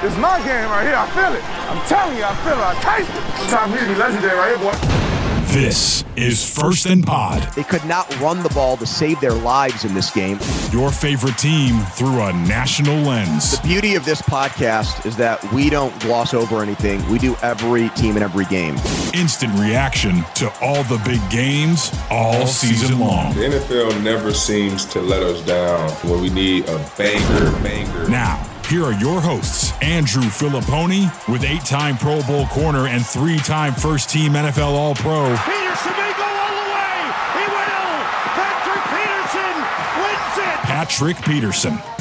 It's my game right here. I feel it. I'm telling you, I feel it. I taste it. It's time for me to be legendary right here, boy. This is First and Pod. They could not run the ball to save their lives in this game. Your favorite team through a national lens. The beauty of this podcast is that we don't gloss over anything. We do every team and every game. Instant reaction to all the big games all season long. The NFL never seems to let us down when we need a banger. Now, here are your hosts, Andrew Filipponi, with 8-time Pro Bowl corner and 3-time first-team NFL All-Pro. Peterson may go all the way. He will. Patrick Peterson wins it.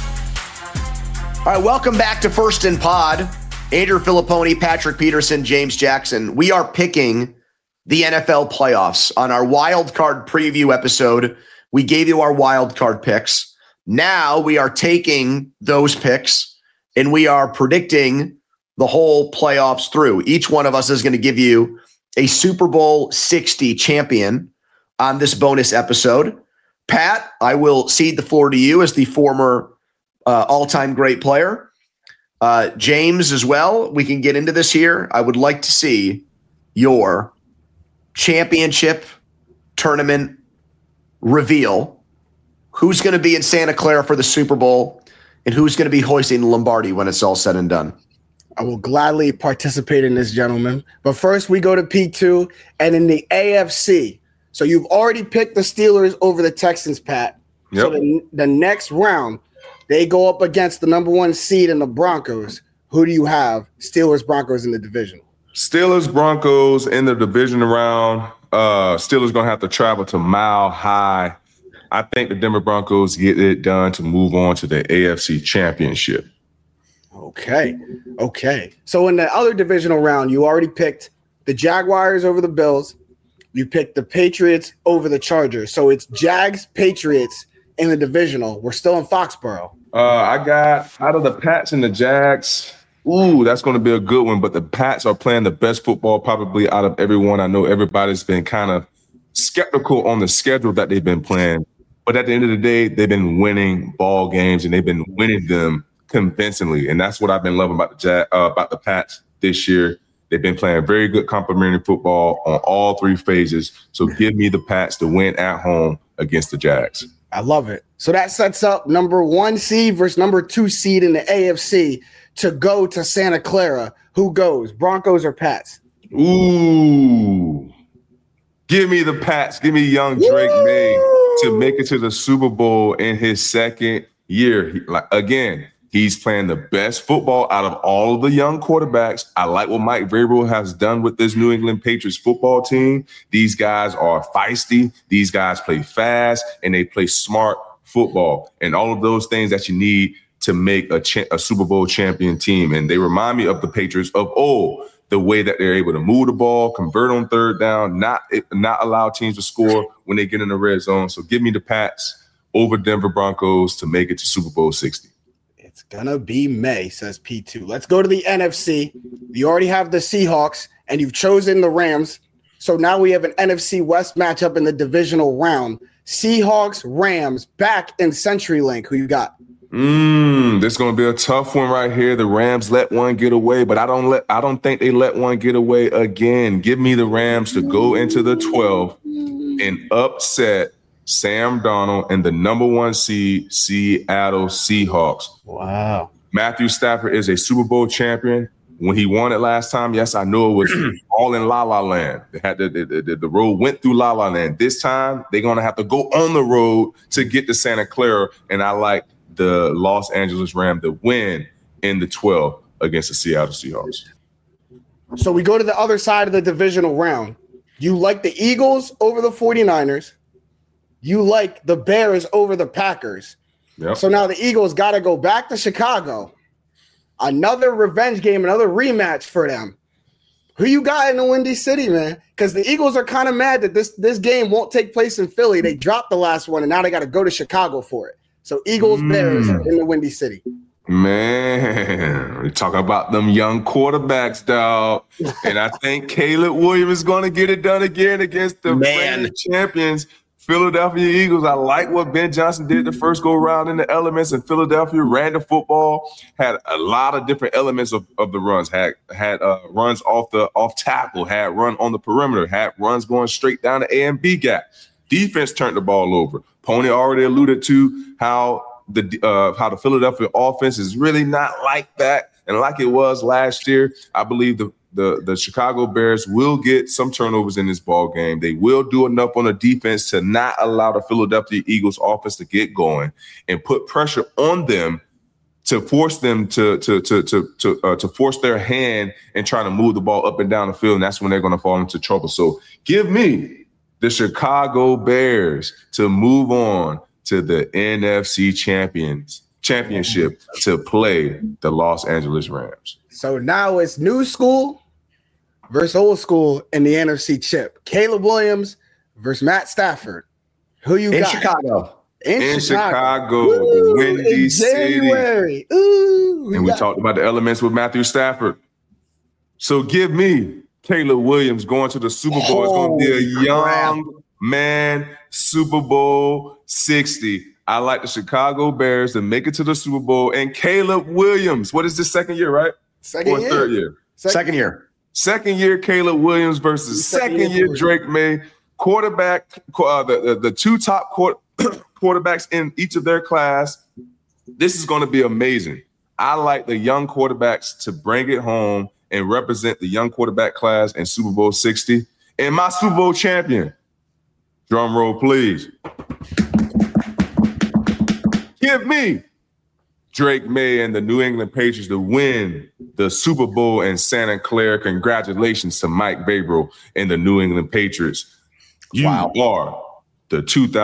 Patrick Peterson. All right, welcome back to First and Pod. Andrew Filipponi, Patrick Peterson, James Jackson. We are picking the NFL playoffs. On our wild card preview episode, we gave you our wild card picks. Now we are taking those picks and we are predicting the whole playoffs through. Each one of us is going to give you a Super Bowl 60 champion on this bonus episode. Pat, I will cede the floor to you as the former all-time great player. James as well. We can get into this here. I would like to see your championship tournament reveal. Who's going to be in Santa Clara for the Super Bowl, and who's going to be hoisting the Lombardi when it's all said and done? I will gladly participate in this, gentlemen. But first, we go to P2 and in the AFC. So you've already picked the Steelers over the Texans, Pat. Yep. So the next round, they go up against the number 1 seed in the Broncos. Who do you have? Steelers, Broncos in the division. Steelers, Broncos in the division round. Steelers going to have to travel to Mile High. I think the Denver Broncos get it done to move on to the AFC Championship. Okay. So in the other divisional round, you already picked the Jaguars over the Bills. You picked the Patriots over the Chargers. So it's Jags, Patriots in the divisional. We're still in Foxborough. I got out of the Pats and the Jags. Ooh, that's going to be a good one. But the Pats are playing the best football probably out of everyone. I know everybody's been kind of skeptical on the schedule that they've been playing. But at the end of the day, they've been winning ball games and they've been winning them convincingly. And that's what I've been loving about the Pats this year. They've been playing very good complementary football on all 3 phases. So give me the Pats to win at home against the Jags. I love it. So that sets up number 1 seed versus number 2 seed in the AFC to go to Santa Clara. Who goes, Broncos or Pats? Ooh. Give me the Pats. Give me young Drake May to make it to the Super Bowl in his second year. He's playing the best football out of all of the young quarterbacks. I like what Mike Vrabel has done with this New England Patriots football team. These guys are feisty. These guys play fast, and they play smart football. And all of those things that you need to make a Super Bowl champion team. And they remind me of the Patriots of old. The way that they're able to move the ball, convert on third down, not allow teams to score when they get in the red zone. So give me the Pats over Denver Broncos to make it to Super Bowl 60. It's going to be May, says P2. Let's go to the NFC. You already have the Seahawks, and you've chosen the Rams. So now we have an NFC West matchup in the divisional round. Seahawks, Rams, back in CenturyLink. Who you got? This is going to be a tough one right here. The Rams let one get away, but I don't think they let one get away again. Give me the Rams to go into the 12 and upset Sam Darnold and the number 1 seed Seattle Seahawks. Wow. Matthew Stafford is a Super Bowl champion. When he won it last time, yes, I know it was all in La La Land. They had the road went through La La Land. This time, they're going to have to go on the road to get to Santa Clara, and I like the Los Angeles Rams to win in the 12 against the Seattle Seahawks. So we go to the other side of the divisional round. You like the Eagles over the 49ers. You like the Bears over the Packers. Yep. So now the Eagles got to go back to Chicago. Another revenge game, another rematch for them. Who you got in the Windy City, man? Because the Eagles are kind of mad that this game won't take place in Philly. They dropped the last one, and now they got to go to Chicago for it. So Eagles, Bears in the Windy City. Man, we're talking about them young quarterbacks, dog. And I think Caleb Williams is going to get it done again against the reigning champions, Philadelphia Eagles. I like what Ben Johnson did the first go round in the elements in Philadelphia. Ran the football, had a lot of different elements of the runs. Had runs off tackle, had run on the perimeter, had runs going straight down the A and B gap. Defense turned the ball over. Pony already alluded to how the Philadelphia offense is really not like that, and like it was last year. I believe the Chicago Bears will get some turnovers in this ball game. They will do enough on the defense to not allow the Philadelphia Eagles offense to get going and put pressure on them to force them to force their hand and try to move the ball up and down the field. And that's when they're going to fall into trouble. So give me the Chicago Bears to move on to the NFC championship to play the Los Angeles Rams. So now it's new school versus old school in the NFC chip. Caleb Williams versus Matt Stafford. Who you got? Chicago. In Chicago, Ooh, the Windy January. City. Ooh, And we talked about the elements with Matthew Stafford. So give me Caleb Williams going to the Super Bowl. It's going to be a young man Super Bowl 60. I like the Chicago Bears to make it to the Super Bowl. And Caleb Williams, what is this, second year, right? Second year. Third year? Second year. Second year Caleb Williams versus second year Drake May. Quarterback, the two top quarterbacks in each of their class. This is going to be amazing. I like the young quarterbacks to bring it home and represent the young quarterback class in Super Bowl 60. And my Super Bowl champion, drum roll, please. Give me Drake May and the New England Patriots to win the Super Bowl in Santa Clara. Congratulations to Mike Vrabel and the New England Patriots. You are the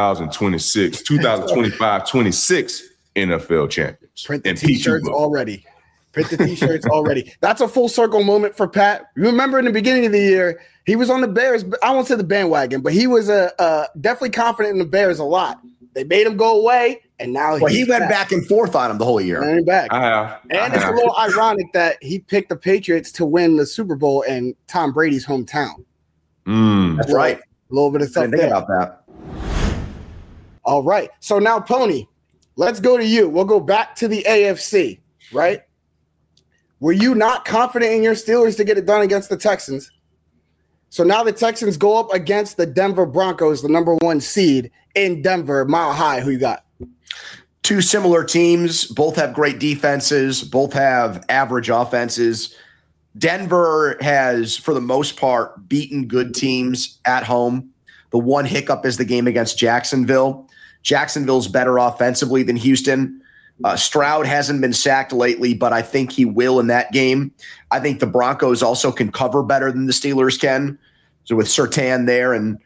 2025-26 NFL champions. Print the T-shirts already. Print the T-shirts already. That's a full circle moment for Pat. Remember in the beginning of the year, he was on the Bears. I won't say the bandwagon, but he was definitely confident in the Bears a lot. They made him go away, and now he went back and forth on him the whole year. And back. It's a little ironic that he picked the Patriots to win the Super Bowl in Tom Brady's hometown. That's right. A little bit of stuff think about that. All right. So now, Pony, let's go to you. We'll go back to the AFC, right? Were you not confident in your Steelers to get it done against the Texans? So now the Texans go up against the Denver Broncos, the number 1 seed in Denver, Mile High. Who you got? Two similar teams. Both have great defenses. Both have average offenses. Denver has, for the most part, beaten good teams at home. The one hiccup is the game against Jacksonville. Jacksonville's better offensively than Houston. Stroud hasn't been sacked lately, but I think he will in that game. I think the Broncos also can cover better than the Steelers can. So with Surtain there and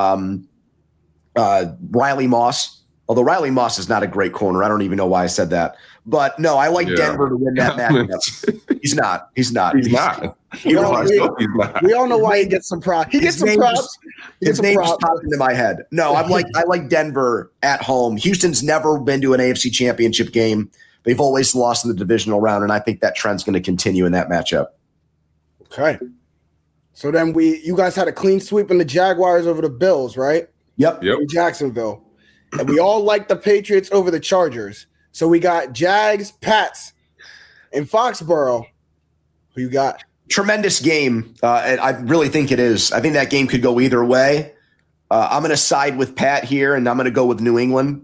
Riley Moss, although Riley Moss is not a great corner. I don't even know why I said that. But no, I like Denver to win that matchup. He's not. We all know why he gets some props. He gets some props. His name just popped into my head. No, I like Denver at home. Houston's never been to an AFC championship game. They've always lost in the divisional round, and I think that trend's going to continue in that matchup. Okay. So then you guys had a clean sweep in the Jaguars over the Bills, right? Yep. In Jacksonville. And we all like the Patriots over the Chargers. So we got Jags, Pats, in Foxborough. Who you got? Tremendous game. And I really think it is. I think that game could go either way. I'm going to side with Pat here, and I'm going to go with New England.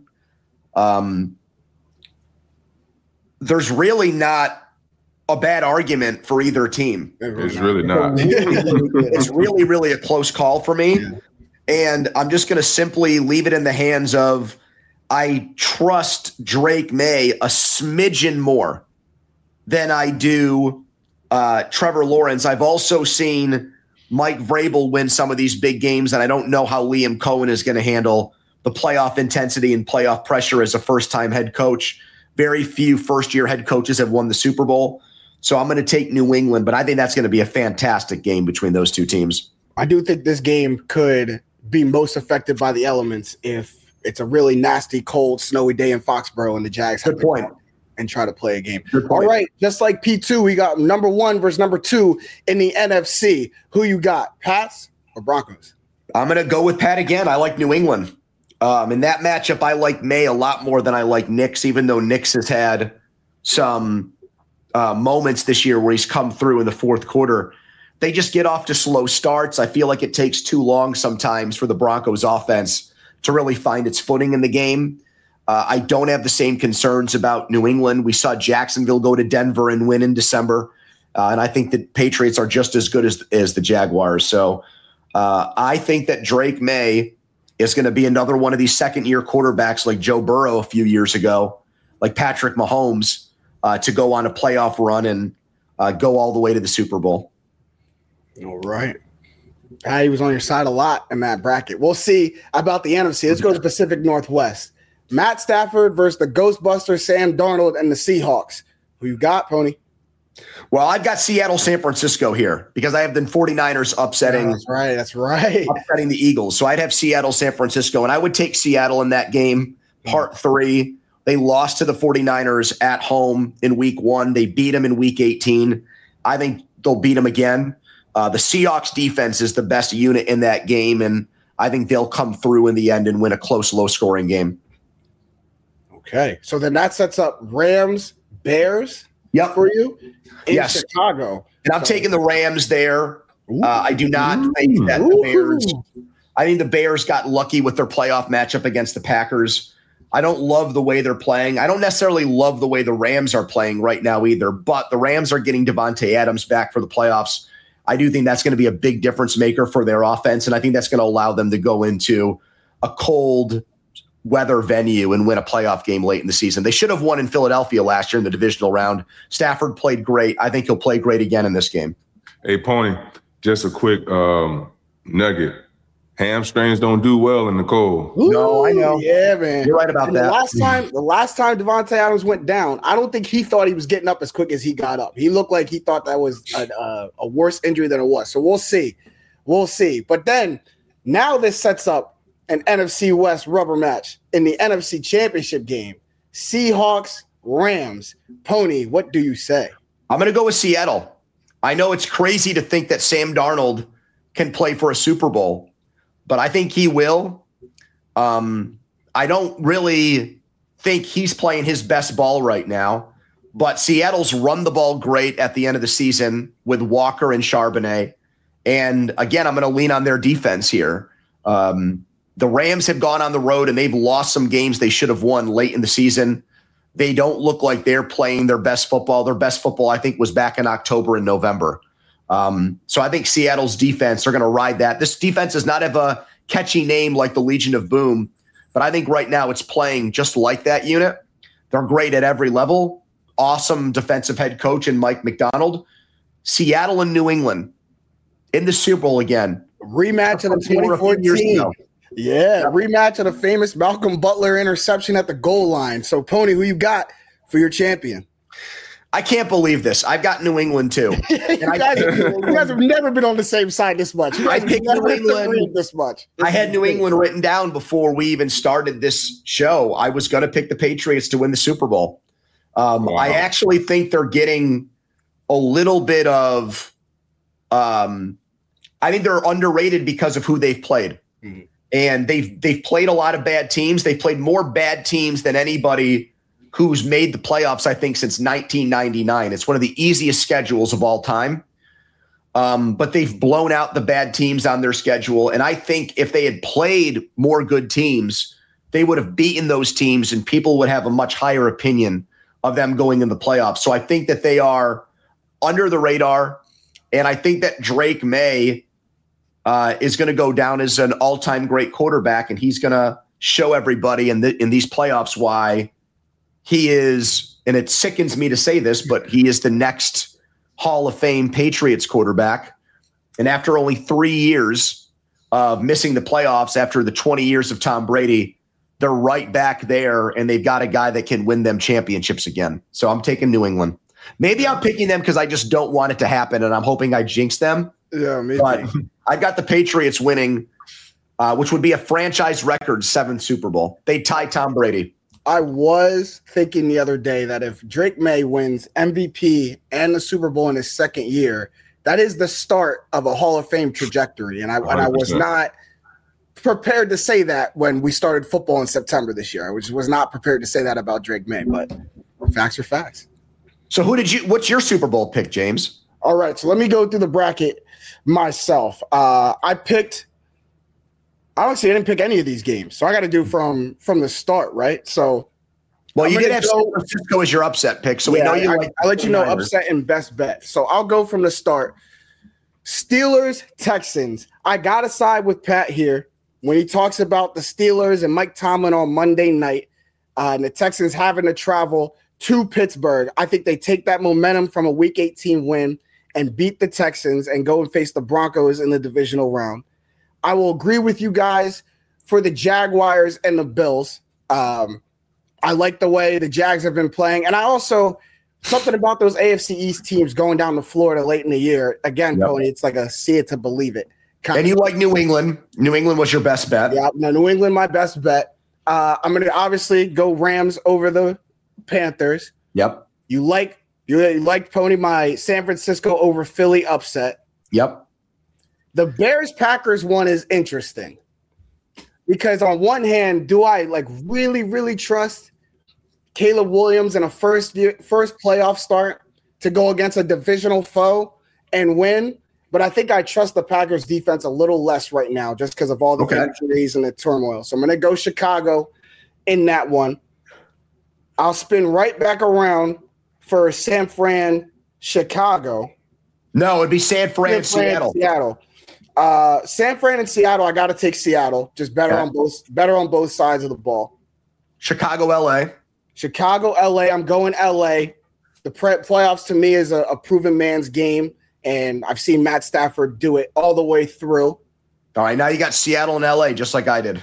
There's really not a bad argument for either team. It's really not. It's really, really a close call for me. Yeah. And I'm just going to simply leave it in the hands of I trust Drake May a smidgen more than I do Trevor Lawrence. I've also seen Mike Vrabel win some of these big games, and I don't know how Liam Cohen is going to handle the playoff intensity and playoff pressure as a first-time head coach. Very few first-year head coaches have won the Super Bowl. So I'm going to take New England, but I think that's going to be a fantastic game between those two teams. I do think this game could be most affected by the elements if it's a really nasty, cold, snowy day in Foxborough and the Jags have to and try to play a game. All right, just like P2, we got number 1 versus number 2 in the NFC. Who you got, Pats or Broncos? I'm going to go with Pat again. I like New England. In that matchup, I like May a lot more than I like Nix, even though Nix has had some moments this year where he's come through in the fourth quarter. They just get off to slow starts. I feel like it takes too long sometimes for the Broncos offense to really find its footing in the game. I don't have the same concerns about New England. We saw Jacksonville go to Denver and win in December. And I think the Patriots are just as good as the Jaguars. So I think that Drake May is going to be another one of these second-year quarterbacks like Joe Burrow a few years ago, like Patrick Mahomes, to go on a playoff run and go all the way to the Super Bowl. All right. He was on your side a lot in that bracket. We'll see about the NFC. Let's go to the Pacific Northwest. Matt Stafford versus the Ghostbuster Sam Darnold and the Seahawks. Who you got, Pony? Well, I've got Seattle, San Francisco here because I have the 49ers upsetting. Yeah, that's right. Upsetting the Eagles. So I'd have Seattle, San Francisco, and I would take Seattle in that game. Part 3. They lost to the 49ers at home in week 1. They beat them in week 18. I think they'll beat them again. The Seahawks defense is the best unit in that game, and I think they'll come through in the end and win a close, low-scoring game. Okay. So then that sets up Rams, Bears for you in Chicago. And I'm taking the Rams there. I do not think that the Bears – I think the Bears got lucky with their playoff matchup against the Packers. I don't love the way they're playing. I don't necessarily love the way the Rams are playing right now either, but the Rams are getting Devontae Adams back for the playoffs. I do think that's going to be a big difference maker for their offense, and I think that's going to allow them to go into a cold weather venue and win a playoff game late in the season. They should have won in Philadelphia last year in the divisional round. Stafford played great. I think he'll play great again in this game. Hey, Pony, just a quick nugget. Hamstrings don't do well in the cold. No, I know. Yeah, man. You're right about that. The last time Devontae Adams went down, I don't think he thought he was getting up as quick as he got up. He looked like he thought that was a worse injury than it was. So we'll see. We'll see. But then now this sets up an NFC West rubber match in the NFC Championship game. Seahawks, Rams. Pony, what do you say? I'm going to go with Seattle. I know it's crazy to think that Sam Darnold can play for a Super Bowl, but I think he will. I don't really think he's playing his best ball right now, but Seattle's run the ball great at the end of the season with Walker and Charbonnet. And again, I'm going to lean on their defense here. The Rams have gone on the road and they've lost some games they should have won late in the season. They don't look like they're playing their best football. Their best football, I think, was back in October and November. So I think Seattle's defense are going to ride that. This defense does not have a catchy name like the Legion of Boom, but I think right now it's playing just like that unit. They're great at every level. Awesome defensive head coach in Mike McDonald. Seattle and New England in the Super Bowl again. Rematch of the 2014. Yeah, rematch of the famous Malcolm Butler interception at the goal line. So, Pony, who you got for your champion? I can't believe this. I've got New England too. You guys have never been on the same side this much. I picked New England this much. I had New England written down before we even started this show. I was going to pick the Patriots to win the Super Bowl. Wow. I actually think they're getting a little bit of I think they're underrated because of who they've played. Mm-hmm. And they've played a lot of bad teams. They've played more bad teams than anybody who's made the playoffs, I think, since 1999. It's one of the easiest schedules of all time. But they've blown out the bad teams on their schedule. And I think if they had played more good teams, they would have beaten those teams and people would have a much higher opinion of them going in the playoffs. So I think that they are under the radar. And I think that Drake May is going to go down as an all-time great quarterback, and he's going to show everybody in these playoffs why he is, and it sickens me to say this, but he is the next Hall of Fame Patriots quarterback. And after only 3 years of missing the playoffs, after the 20 years of Tom Brady, they're right back there, and they've got a guy that can win them championships again. So I'm taking New England. Maybe I'm picking them because I just don't want it to happen, and I'm hoping I jinx them. Yeah, maybe. But I got the Patriots winning, which would be a franchise record 7th Super Bowl. They tie Tom Brady. I was thinking the other day that if Drake May wins MVP and the Super Bowl in his second year, that is the start of a Hall of Fame trajectory. And I was not prepared to say that when we started football in September this year. I was not prepared to say that about Drake May, but facts are facts. So what's your Super Bowl pick, James? All right, so let me go through the bracket myself. I didn't pick any of these games, so I got to do from the start, right? So, well, you did have San Francisco as your upset pick, so we know you. I'll let you know upset and best bet. So I'll go from the start. Steelers, Texans. I got to side with Pat here when he talks about the Steelers and Mike Tomlin on Monday night, and the Texans having to travel to Pittsburgh. I think they take that momentum from a Week 18 win and beat the Texans and go and face the Broncos in the divisional round. I will agree with you guys for the Jaguars and the Bills. I like the way the Jags have been playing. And I also, something about those AFC East teams going down to Florida late in the year. Again, Tony, it's like a see it to believe it. And you like New England. New England was your best bet. Yeah, no, New England, my best bet. I'm going to obviously go Rams over the Panthers. Yep. You like Pony, my San Francisco over Philly upset. Yep. The Bears-Packers one is interesting because on one hand, do I really, really trust Caleb Williams in a first playoff start to go against a divisional foe and win? But I think I trust the Packers defense a little less right now just because of all the injuries and the turmoil. So I'm going to go Chicago in that one. I'll spin right back around for San Fran, Chicago. No, it'd be San Fran, Seattle. San Fran and Seattle. I got to take Seattle. Just better on both sides of the ball. Chicago, LA. I'm going LA. The playoffs to me is a proven man's game, and I've seen Matt Stafford do it all the way through. All right, now you got Seattle and LA, just like I did.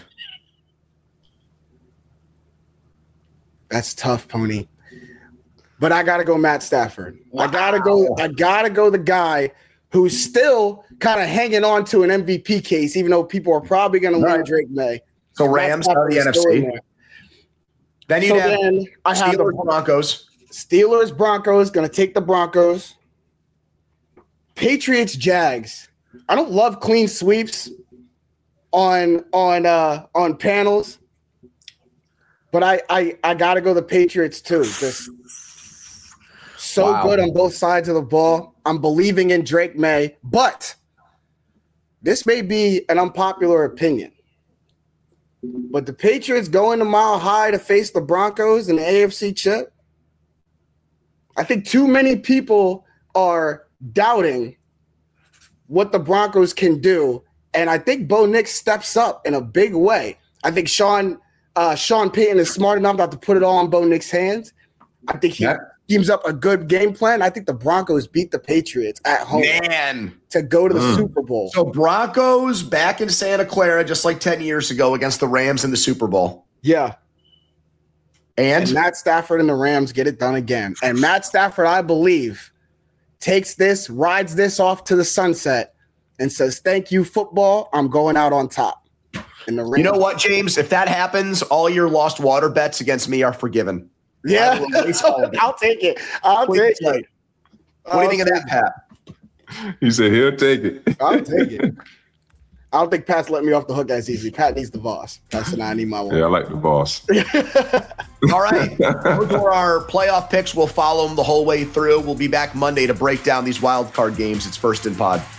That's tough, Pony. But I gotta go Matt Stafford. Wow. I gotta go the guy who's still kind of hanging on to an MVP case, even though people are probably gonna win Drake May. So Rams out of the NFC. Then you have Steelers, Broncos. Steelers, Broncos, gonna take the Broncos. Patriots, Jags. I don't love clean sweeps on panels, but I gotta go the Patriots too. Just so good on both sides of the ball. I'm believing in Drake May, but this may be an unpopular opinion. But the Patriots going to Mile High to face the Broncos in the AFC chip. I think too many people are doubting what the Broncos can do. And I think Bo Nix steps up in a big way. I think Sean Payton is smart enough not to put it all on Bo Nix's hands. I think he schemes up a good game plan. I think the Broncos beat the Patriots at home to go to the Super Bowl. So Broncos back in Santa Clara just like 10 years ago against the Rams in the Super Bowl. Yeah. And Matt Stafford and the Rams get it done again. And Matt Stafford, I believe, rides this off to the sunset and says, thank you, football. I'm going out on top. And the Rams, you know what, James? If that happens, all your lost water bets against me are forgiven. Yeah, I'll take it. What do you think of that, Pat? He said he'll take it. I'll take it. I don't think Pat's letting me off the hook as easy. Pat needs the boss. That's an I need my one. Yeah, I like the boss. All right. Those are our playoff picks. We'll follow them the whole way through. We'll be back Monday to break down these wild card games. It's First and Pod.